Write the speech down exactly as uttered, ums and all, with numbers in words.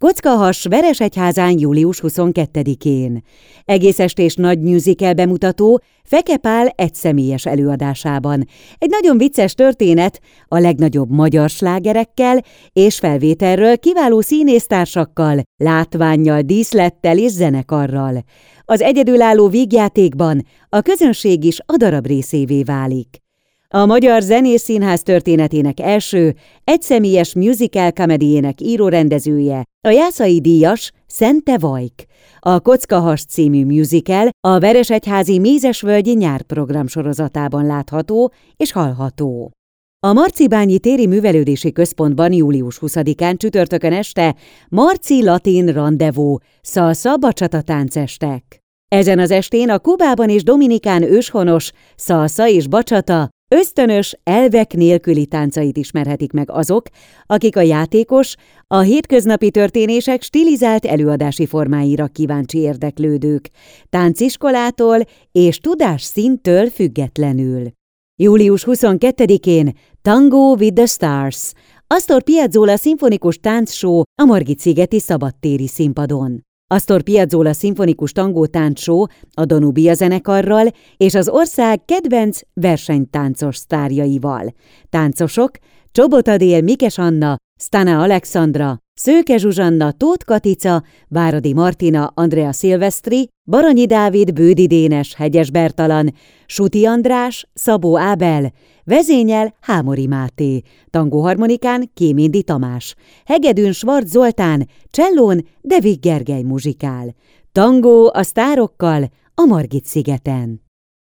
Kockahass Veresegyházán július huszonkettedikén. Egész estés nagy musical bemutató Feke Pál egyszemélyes előadásában. Egy nagyon vicces történet a legnagyobb magyar slágerekkel és felvételről kiváló színésztársakkal, látvánnyal, díszlettel és zenekarral. Az egyedülálló vígjátékban a közönség is a darab részévé válik. A Magyar Zenés Színház történetének első egyszemélyes musical comedyjének író-rendezője, a Jászai díjas Szente Vajk. A Kockahass című musical a Veresegyházi Mézesvölgyi nyárprogram sorozatában látható és hallható. A Marcibányi Téri Művelődési Központban július huszadikán csütörtökön este Marci Latin Randevú, szalsa bacsata táncestek. Ezen az estén a Kubában és Dominikán őshonos szalsa és bacsata ösztönös, elvek nélküli táncait ismerhetik meg azok, akik a játékos, a hétköznapi történések stilizált előadási formáira kíváncsi érdeklődők, tánciskolától és tudásszínttől függetlenül. július huszonkettedikén Tango with the Stars, Astor Piazzolla szimfonikus táncshow a Margit-szigeti szabadtéri színpadon. Astor Piazzolla szimfonikus tangó táncshow a Danubia zenekarral és az ország kedvenc versenytáncos sztárjaival. Táncosok Csobot Adél, Mikes Anna, Stana Alexandra, Szőke Zsuzsanna, Tóth Katica, Váradi Martina, Andrea Szilvesztri, Baranyi Dávid, Bődi Dénes, Hegyes Bertalan, Suti András, Szabó Ábel, vezényel Hámori Máté, tangóharmonikán Kéméndi Tamás, hegedűn Schwarz Zoltán, csellón Devik Gergely muzsikál. Tangó a sztárokkal a Margit-szigeten.